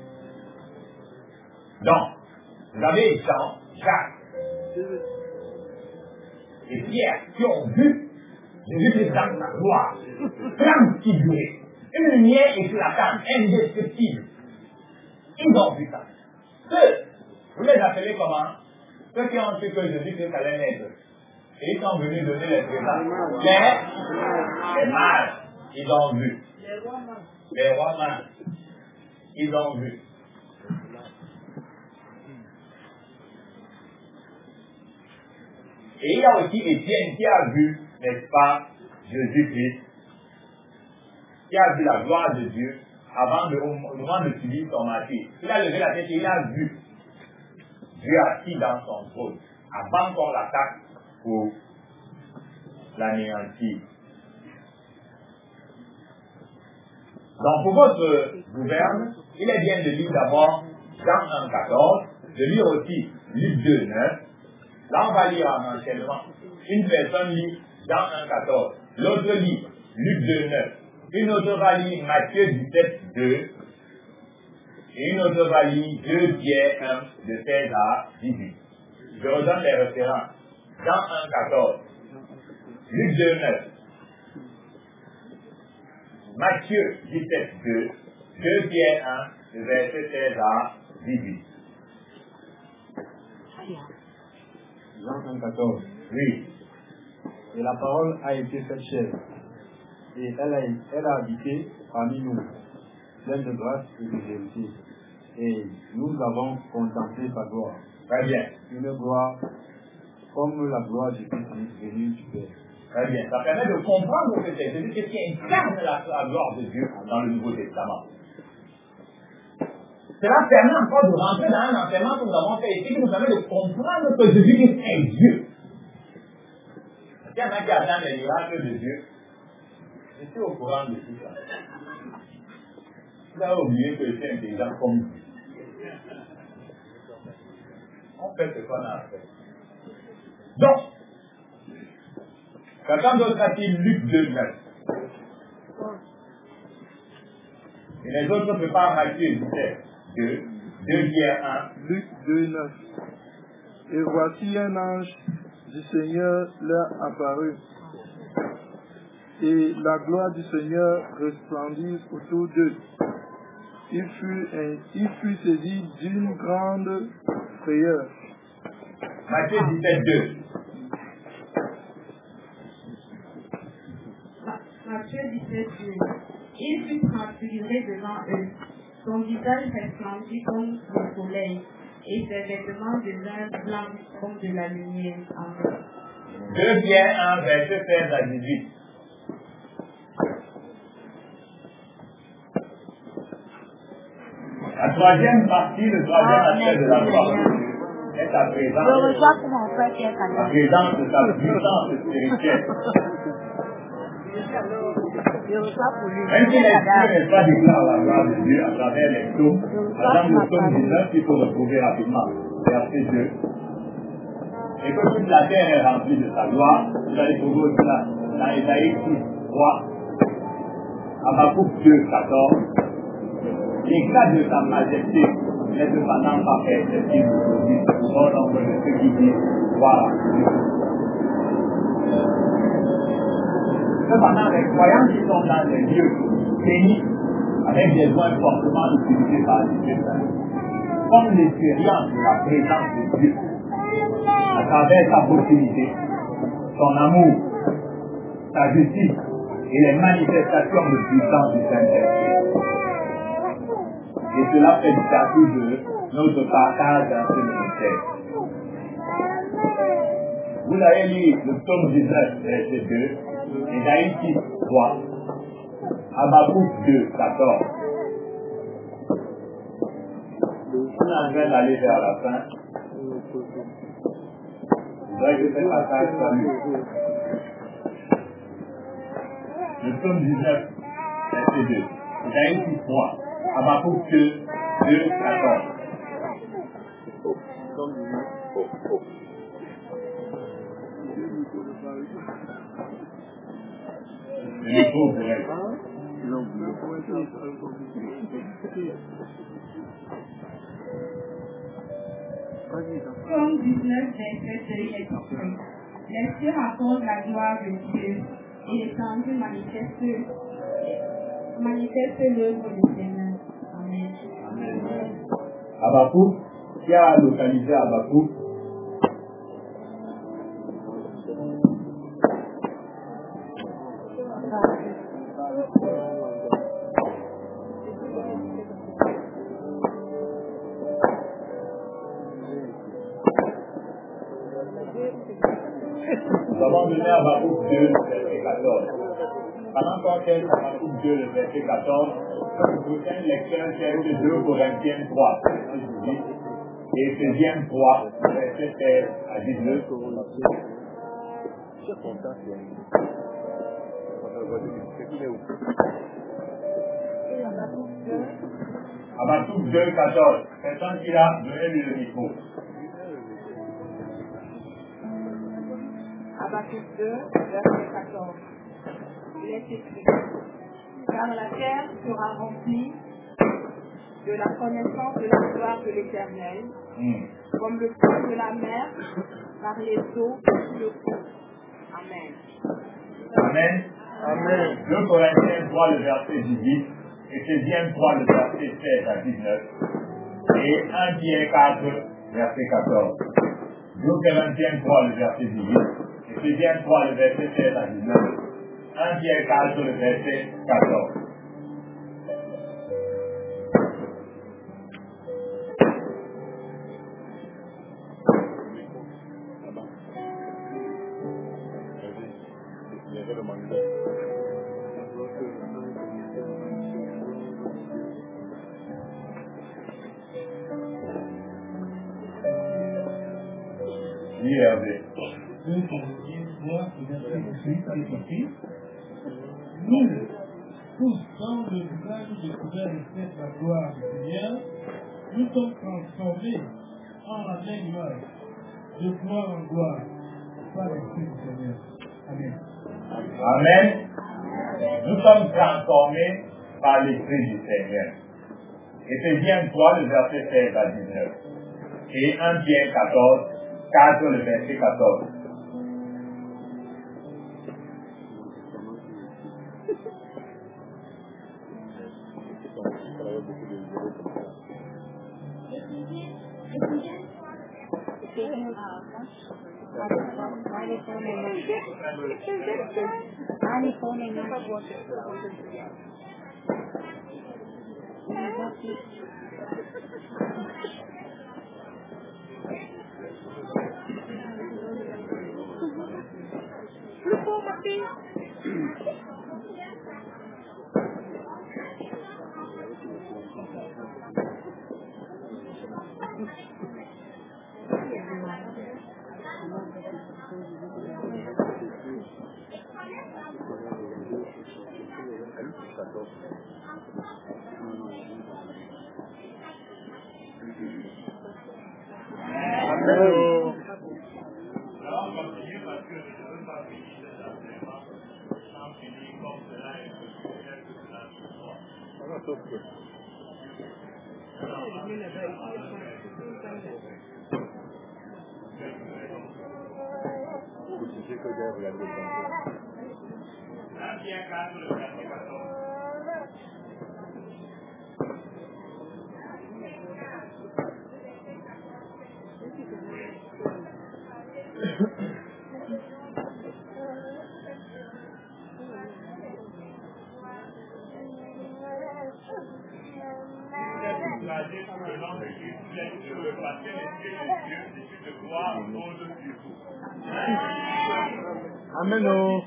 S1: Donc, vous avez Jean, Jacques et Pierre qui ont vu Jésus-Christ dans sa gloire, transfiguré, une lumière éclatante, indescriptible. Ils ont vu ça. Ceux, vous les appelez comment? Ceux qui ont su que Jésus-Christ allait naître. Et ils sont venus donner les présents. Les, les mâles, ils ont vu. Les rois mâles, ils ont vu. Et il y a aussi Étienne qui a vu, n'est-ce pas, Jésus-Christ, qui a vu la gloire de Dieu avant de, au moment de subir son martyre. Il a levé la tête et il a vu Dieu assis dans son trône, avant qu'on l'attaque pour l'anéantir. Donc pour votre gouverne, il est bien de lire d'abord Jean un, quatorze, de lire aussi Luc deux, neuf. Là on va lire en enchaînement. Une personne lit Jean un, quatorze, l'autre lit Luc deux, neuf. Une autre va lire Matthieu dix-sept, deux. Et une autre va lire deux Pierre un, de seize à dix-huit. Je redonne les références. Jean un, quatorze. Luc deux, neuf. Matthieu dix-sept, deux. deux Pierre un, de verset seize à dix-huit.
S3: Jean un, quatorze.
S1: Oui.
S3: Et la parole a été faite chair. Et elle a, elle a habité parmi nous, pleine de grâce et de vérité. Et nous avons contemplé sa gloire.
S1: Très bien.
S3: Une gloire comme la gloire du Fils venu du Père.
S1: Très bien. Ça permet de comprendre que c'est Jésus qui incarne la, la gloire de Dieu dans le Nouveau Testament. Cela permet encore de rentrer dans un enseignement que nous avons fait ici, qui nous permet de comprendre que Jésus est Dieu. Il y en a qui attendent les miracles de Dieu. Je suis au courant de tout ça. Vous avez oublié que je suis intelligent comme vous. On fait ce qu'on a à faire. Donc, quelqu'un d'autre a dit Luc deux, neuf. Et les autres préparent Matthieu dix-sept, deux, deux Pierre un.
S2: Luc deux, neuf. Et voici un ange du Seigneur leur apparut. Et la gloire du Seigneur resplendit autour d'eux. Il fut, un, il fut saisi d'une grande frayeur.
S1: Matthieu dix-sept, deux.
S5: Matthieu dix-sept deux. Il fut transfiguré devant eux. Son visage resplendit comme le soleil, et ses vêtements devinrent blancs comme de la lumière. Amen.
S1: deux Pierre un, verset seize à dix-huit. La troisième partie, le troisième aspect de la foi est à présent la présence de sa puissance spirituelle. Même si l'Esprit n'est pas déclaré la gloire de Dieu à travers les psaumes, par exemple le psaume dix-neuf qu'il faut retrouver rapidement, verset deux. Et que toute la terre est remplie de sa gloire, vous allez trouver aussi là, dans Ésaïe six, trois, Habakkuk deux, quatorze. L'éclat de sa majesté n'est cependant pas perceptible aujourd'hui au bon nombre de ceux qui disent voir Dieu. Cependant, les croyants qui sont dans les lieux bénis, avec des joints fortement utilisés par les chrétiens, comme l'expérience de la présence de Dieu à travers sa proximité, son amour, sa justice et les manifestations de puissance du Saint-Esprit. Et cela fait partie de notre partage dans ce ministère. Vous avez lu le psaume dix-neuf, verset deux, Ésaïe six, trois, Habakkuk deux, quatorze. On est en train d'aller vers la fin. Je voudrais que ce passage soit lu. Le psaume dix-neuf, verset deux, Ésaïe six, trois. Habakkuk deux, quatorze. Le micro pour elle.
S5: Psaume dix-neuf, verset deux est écrit. L'Esprit raconte la gloire de Dieu et l'étendue manifeste, manifeste l'œuvre du Seigneur. Amen.
S1: Amen. Habakkuk, qui a localisé Habakkuk? Nous avons donné Habakkuk deux, verset quatorze. Pendant qu'on cherche Habakkuk deux, verset quatorze, le prochain lecteur cherche deux Corinthiens trois, verset dix-huit, et Éphésiens trois, verset seize à dix-neuf. Habakkuk deux, quatorze. Personne qui a donné le micro.
S6: Habakkuk deux, verset quatorze. Il est écrit: car la terre sera remplie de la connaissance de la gloire de l'Éternel, mm. comme le fond de la mer par les eaux sous le coup. Amen.
S1: Amen. Amen. deux Corinthiens trois, le verset dix-huit, Éphésiens trois, le verset seize à dix-neuf, et un Pierre quatre, verset quatorze. deux Corinthiens trois, le verset dix-huit, Éphésiens trois, le verset seize à dix-neuf, un Pierre quatre, le verset quatorze. Oui, Hervé.
S4: deux Corinthiens trois, verset dix-huit, il est écrit: nous, tous, dans le visage découvert et fait la gloire du Seigneur, nous sommes transformés en la même image, de gloire en gloire, par l'Esprit du Seigneur. Amen.
S1: Amen. Nous sommes transformés par l'Esprit du Seigneur. Éphésiens trois, le verset seize à dix-neuf. Et un Pierre quatorze, quatre, le verset quatorze.
S2: Amen.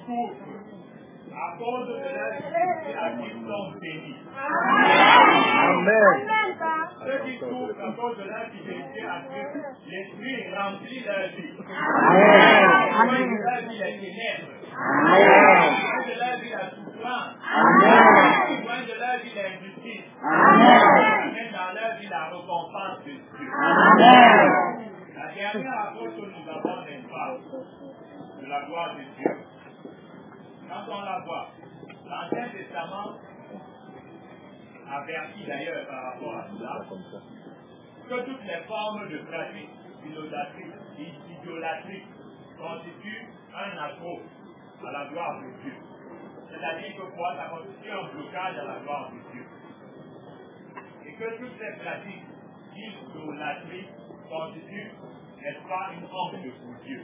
S1: À cause de la divinité à qui sont bénis.
S2: Amen.
S1: Ceux qui souffrent à cause de la divinité à qui l'esprit remplit leur vie.
S2: Amen.
S1: De leur vie les ténèbres.
S2: Amen.
S1: De leur vie la souffrance.
S2: Amen.
S1: De leur vie l'injustice.
S2: Amen.
S1: Même dans leur vie la récompense de Dieu.
S2: Amen.
S1: La dernière approche que nous avons, n'est-ce pas, de la gloire de Dieu. Quand on la voit, l'Ancien Testament avertit d'ailleurs par rapport à cela que toutes les formes de pratique idolâtrique, idolâtrique constituent un accro à la gloire de Dieu. C'est-à-dire que quoi, ça constitue un blocage à la gloire de Dieu. Et que toutes ces pratiques idolâtriques constituent, n'est-ce pas, une honte pour Dieu.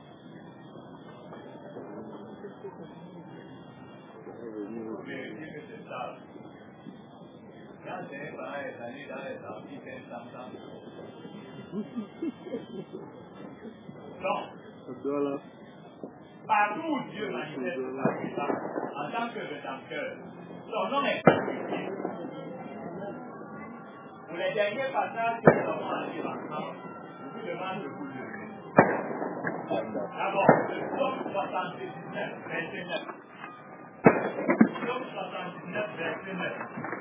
S1: Vous vérifiez que c'est ça. Quand c'est pareil, aller dans les amplis, c'est ensemble. Donc, partout où Dieu manifeste sa puissance en tant que rédempteur, son nom est glorifié. Pour les derniers passages que nous avons à lire ensemble, je vous demande de vous lever. D'abord, le psaume soixante-dix-neuf, verset neuf. Psaume soixante-dix-neuf, verset neuf.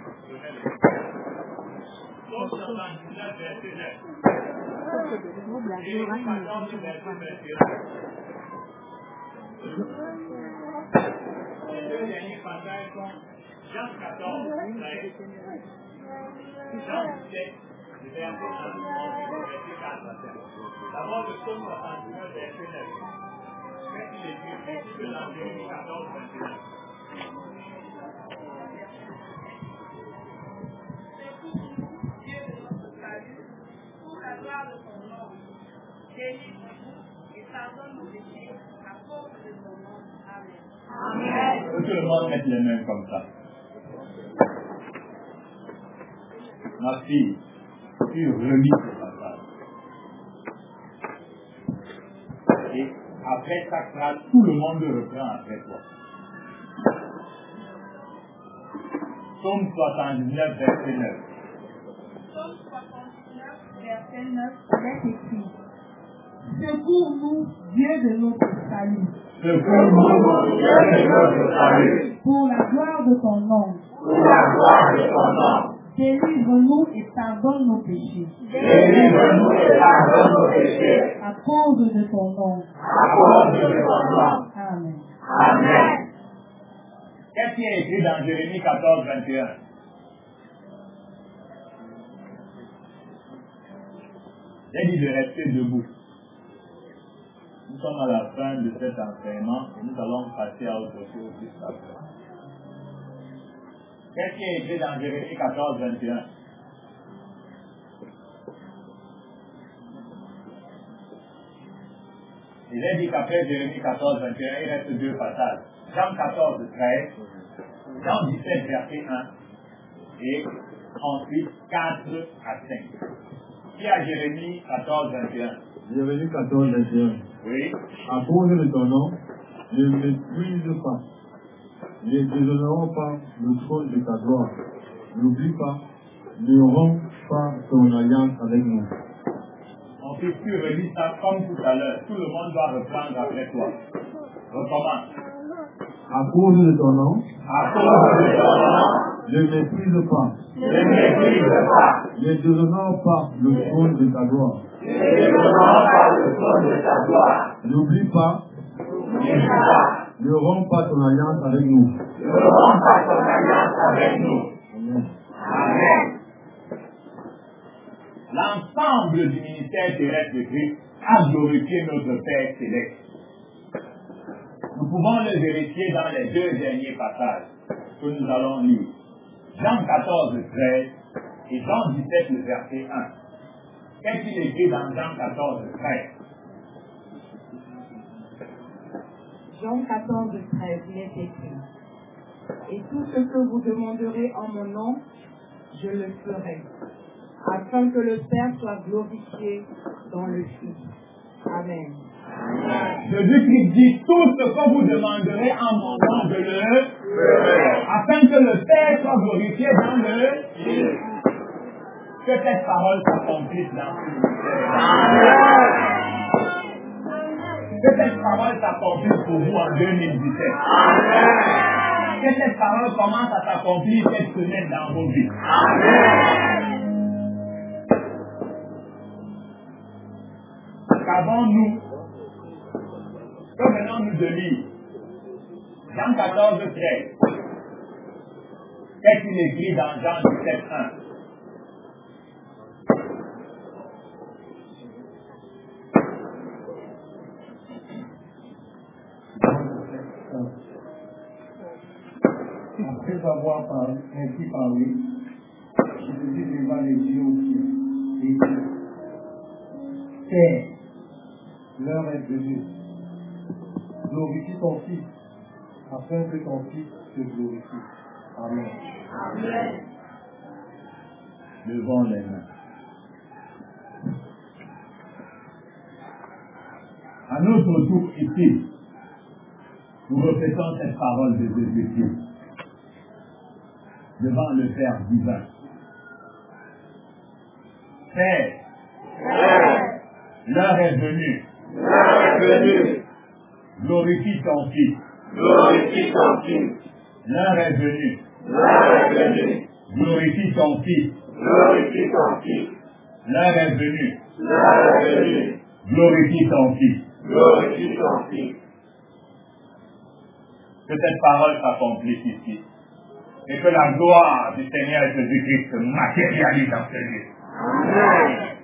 S1: Psaume soixante-dix-neuf, verset neuf. Et quatorze, verset vingt et un. Les deux derniers passages sont Jean quatorze, treize. Jean dix-sept, le verset onze, verset quatre à cinq. D'abord, le psaume soixante-dix-neuf, verset neuf. Qu'est-ce qu'il est dit? Récit de l'Angélique quatorze, vingt et un.
S6: Pour la gloire de ton nom, délivre-nous et pardonne nos péchés à cause de ton nom. Amen. Amen.
S1: Que tout le monde mette les mains comme ça. Ma fille, tu relis ce passage. Et après chaque phrase, tout le monde le reprend après toi. Psaume soixante-dix-neuf, verset neuf.
S6: Psaume soixante-dix-neuf, verset neuf, il est écrit: Secours-nous, Dieu de notre salut.
S1: Secours-nous, Dieu de notre salut.
S6: Pour la gloire de ton nom.
S1: Pour la gloire de ton nom.
S6: Délivre-nous et pardonne nos péchés.
S1: Délivre-nous et pardonne nos péchés.
S6: À cause de ton nom.
S1: À cause de ton nom.
S6: Amen.
S1: Amen. Qu'est-ce qui est écrit dans Jérémie quatorze, vingt et un? J'ai dit de rester debout. Nous sommes à la fin de cet enseignement et nous allons passer à autre chose juste après. Qu'est-ce qui est écrit dans Jérémie quatorze, vingt et un? Il est dit qu'après Jérémie quatorze, vingt et un, il reste deux passages. Jean quatorze, treize, Jean dix-sept, verset un, et ensuite quatre à cinq. Qui a Jérémie quatorze, vingt et un?
S3: Jérémie quatorze, vingt et un.
S1: Oui.
S3: À cause de ton nom, ne méprise pas. Ne déshonorons pas le trône de ta gloire. N'oublie pas, ne romps pas ton alliance avec nous.
S1: Ensuite, tu relis ça comme tout à l'heure. Tout le monde doit reprendre après toi. Recommence.
S3: À cause de ton nom,
S1: À cause de ton nom,
S3: ne méprise pas.
S1: ne méprise pas.
S3: Ne déshonore pas le trône de ta gloire.
S1: Ne déshonore pas le trône de ta gloire.
S3: N'oublie pas,
S1: N'oublie pas.
S3: ne romps pas ton alliance avec nous.
S1: Ne romps pas ton alliance avec nous.
S3: Amen.
S1: Amen. L'ensemble du ministère terrestre de Christ a glorifié notre Père céleste. Nous pouvons le vérifier dans les deux derniers passages que nous allons lire. Jean quatorze, treize et Jean dix-sept, le verset un. Qu'est-ce qu'il écrit dans Jean quatorze, treize?
S6: Jean quatorze, treize, il est écrit. Et tout ce que vous demanderez en mon nom, je le ferai, afin que le Père soit glorifié dans le Fils. Amen.
S1: Jésus-Christ dit, tout ce que vous demanderez en mon nom, je le ferai, afin que le Père soit glorifié dans le Fils. Que cette parole s'accomplisse dans ce ministère. Que cette parole s'accomplisse pour vous en deux mille dix-sept. Que cette parole commence à s'accomplir cette semaine dans vos vies. Qu'avons-nous? Que venons-nous de lire? Jean quatorze, treize. Qu'est-ce qu'il écrit dans Jean dix-sept, un?
S3: Après avoir parlé, ainsi parlé, Jésus leva les yeux au ciel et dit, Père, l'heure est venue. Glorifie ton Fils, afin que ton Fils te glorifie. Amen.
S6: Amen.
S1: Levons les mains. À notre tour ici, nous répétons cette parole de Jésus-Christ devant le Père divin. Père,
S7: Père,
S1: l'heure est venue.
S7: l'heure est venue.
S1: Glorifie ton Fils.
S7: Glorifie ton Fils.
S1: L'heure est venue.
S7: L'heure est venue.
S1: Glorifie ton Fils.
S7: Glorifie ton Fils.
S1: L'heure est venue.
S7: L'heure est venue.
S1: Glorifie ton Fils.
S7: Glorifie ton Fils.
S1: Que cette parole s'accomplisse ici. Et que la gloire du Seigneur Jésus-Christ se matérialise dans ce lieu.
S7: Amen.